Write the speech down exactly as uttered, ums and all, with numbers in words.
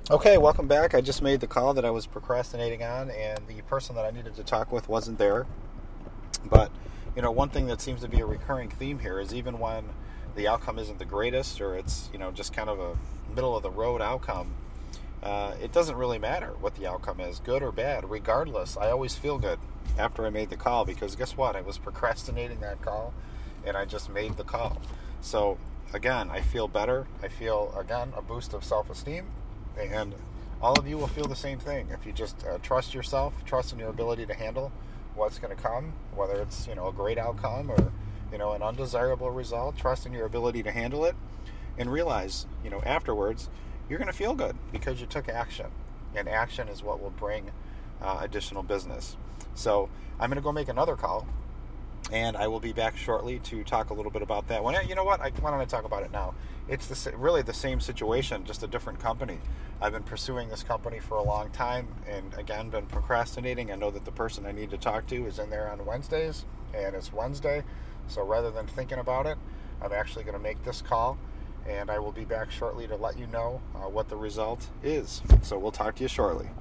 Okay, welcome back. I just made the call that I was procrastinating on, and the person that I needed to talk with wasn't there. But, you know, one thing that seems to be a recurring theme here is even when the outcome isn't the greatest, or it's, you know, just kind of a middle-of-the-road outcome, uh, it doesn't really matter what the outcome is, good or bad. Regardless, I always feel good after I made the call, because guess what? I was procrastinating that call, and I just made the call. So, again, I feel better. I feel, again, a boost of self-esteem. And all of you will feel the same thing if you just uh, trust yourself, trust in your ability to handle what's going to come, whether it's, you know, a great outcome or, you know, an undesirable result. Trust in your ability to handle it, and realize, you know, afterwards you're going to feel good because you took action, and action is what will bring uh, additional business. So I'm going to go make another call, and I will be back shortly to talk a little bit about that. When you know what, I, why don't I talk about it now? It's the, really the same situation, just a different company. I've been pursuing this company for a long time, and again, been procrastinating. I know that the person I need to talk to is in there on Wednesdays, and it's Wednesday. So rather than thinking about it, I'm actually going to make this call, and I will be back shortly to let you know uh, what the result is. So we'll talk to you shortly.